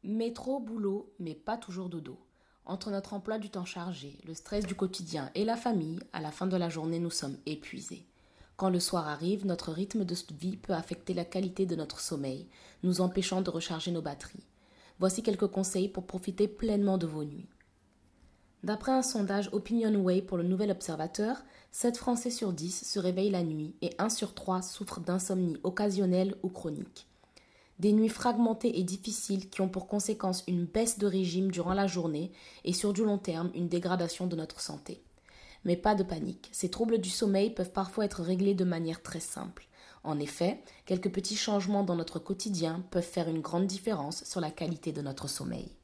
Métro, boulot, mais pas toujours dodo. Entre notre emploi du temps chargé, le stress du quotidien et la famille, à la fin de la journée, nous sommes épuisés. Quand le soir arrive, notre rythme de vie peut affecter la qualité de notre sommeil, nous empêchant de recharger nos batteries. Voici quelques conseils pour profiter pleinement de vos nuits. D'après un sondage OpinionWay pour le Nouvel Observateur, 7 Français sur 10 se réveillent la nuit et 1 sur 3 souffrent d'insomnie occasionnelle ou chronique. Des nuits fragmentées et difficiles qui ont pour conséquence une baisse de régime durant la journée et sur du long terme une dégradation de notre santé. Mais pas de panique, ces troubles du sommeil peuvent parfois être réglés de manière très simple. En effet, quelques petits changements dans notre quotidien peuvent faire une grande différence sur la qualité de notre sommeil.